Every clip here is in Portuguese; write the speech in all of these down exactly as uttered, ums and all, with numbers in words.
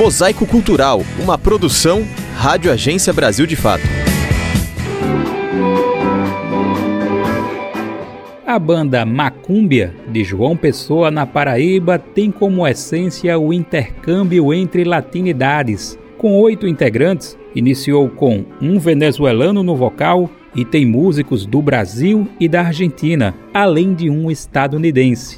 Mosaico Cultural, uma produção Rádio Agência Brasil de Fato. A banda Macúmbia, de João Pessoa, na Paraíba, tem como essência o intercâmbio entre latinidades. Com oito integrantes, iniciou com um venezuelano no vocal e tem músicos do Brasil e da Argentina, além de um estadunidense.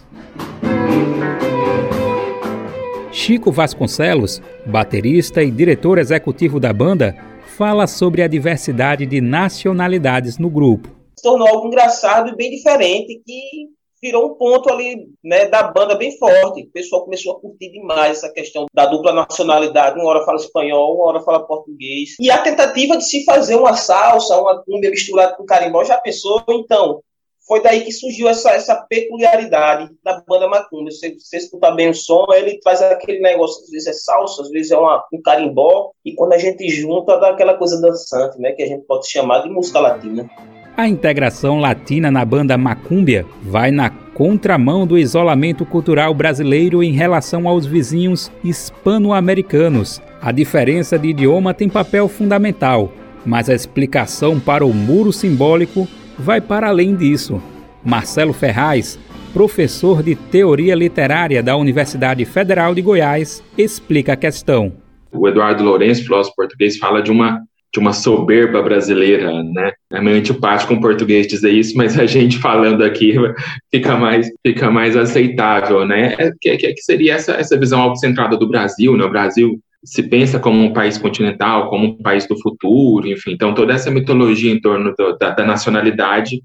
Chico Vasconcelos, baterista e diretor executivo da banda, fala sobre a diversidade de nacionalidades no grupo. Se tornou algo engraçado e bem diferente, que virou um ponto ali, né, da banda bem forte. O pessoal começou a curtir demais essa questão da dupla nacionalidade. Uma hora fala espanhol, uma hora fala português. E a tentativa de se fazer uma salsa, uma cumbia misturada com carimbó, já pensou? Então, foi daí que surgiu essa, essa peculiaridade da banda Macúmbia. Se você escutar bem o som, ele traz aquele negócio, às vezes é salsa, às vezes é uma, um carimbó, e quando a gente junta, dá aquela coisa dançante, né, que a gente pode chamar de música latina. A integração latina na banda Macúmbia vai na contramão do isolamento cultural brasileiro em relação aos vizinhos hispano-americanos. A diferença de idioma tem papel fundamental, mas a explicação para o muro simbólico vai para além disso. Marcelo Ferraz, professor de Teoria Literária da Universidade Federal de Goiás, explica a questão. O Eduardo Lourenço, filósofo português, fala de uma de uma soberba brasileira, né? É meio antipático com o português dizer isso, mas a gente falando aqui fica mais, fica mais aceitável, né? É, que, que seria essa, essa visão autocentrada do Brasil, né? O Brasil se pensa como um país continental, como um país do futuro, enfim. Então, toda essa mitologia em torno do, da, da nacionalidade,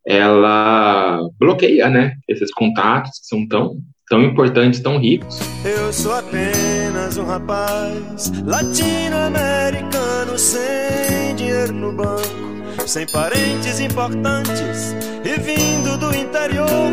ela bloqueia, né? Esses contatos que são tão... tão importantes, tão ricos. Eu sou apenas um rapaz latino-americano sem dinheiro no banco, sem parentes importantes e vindo do interior.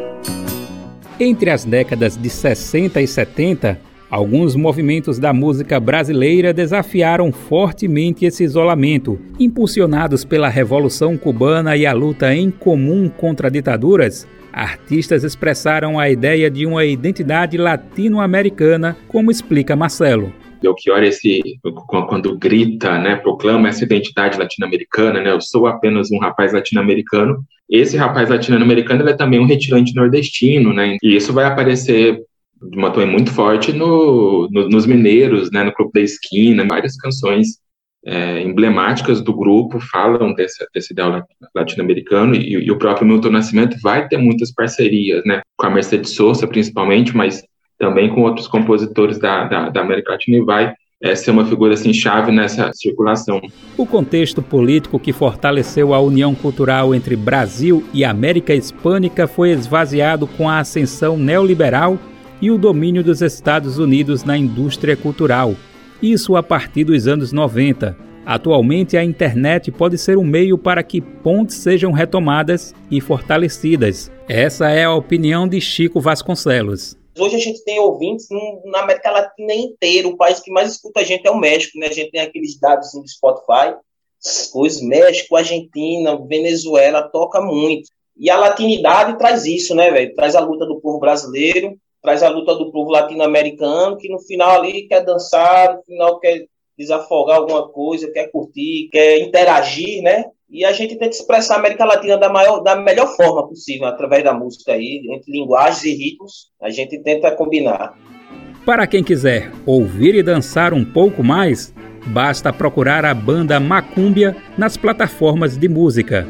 Entre as décadas de sessenta e setenta, alguns movimentos da música brasileira desafiaram fortemente esse isolamento. Impulsionados pela Revolução Cubana e a luta em comum contra ditaduras, artistas expressaram a ideia de uma identidade latino-americana, como explica Marcelo. Belchior, esse, quando grita, né, proclama essa identidade latino-americana, né, eu sou apenas um rapaz latino-americano. Esse rapaz latino-americano ele é também um retirante nordestino, né, e isso vai aparecer de uma tona muito forte no, no, nos Mineiros, né, no Clube da Esquina. Várias canções É, emblemáticas do grupo falam desse, desse ideal latino-americano, e, e o próprio Milton Nascimento vai ter muitas parcerias, né, com a Mercedes Sosa principalmente, mas também com outros compositores da, da, da América Latina, e vai é, ser uma figura assim, chave nessa circulação. O contexto político que fortaleceu a união cultural entre Brasil e América Hispânica foi esvaziado com a ascensão neoliberal e o domínio dos Estados Unidos na indústria cultural. Isso a partir dos anos noventa. Atualmente, a internet pode ser um meio para que pontes sejam retomadas e fortalecidas. Essa é a opinião de Chico Vasconcelos. Hoje a gente tem ouvintes na América Latina inteira. O país que mais escuta a gente é o México, né? A gente tem aqueles dados do Spotify. Coisas, México, Argentina, Venezuela, toca muito. E a latinidade traz isso, né, velho? Traz a luta do povo brasileiro, traz a luta do povo latino-americano, que no final ali quer dançar, no final quer desafogar alguma coisa, quer curtir, quer interagir, né? E a gente tenta expressar a América Latina da, maior, da melhor forma possível, através da música aí, entre linguagens e ritmos, a gente tenta combinar. Para quem quiser ouvir e dançar um pouco mais, basta procurar a banda Macúmbia nas plataformas de música.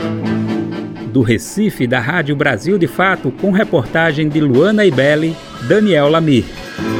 Do Recife, da Rádio Brasil de Fato, com reportagem de Luana Ibelli, Daniel Lamir.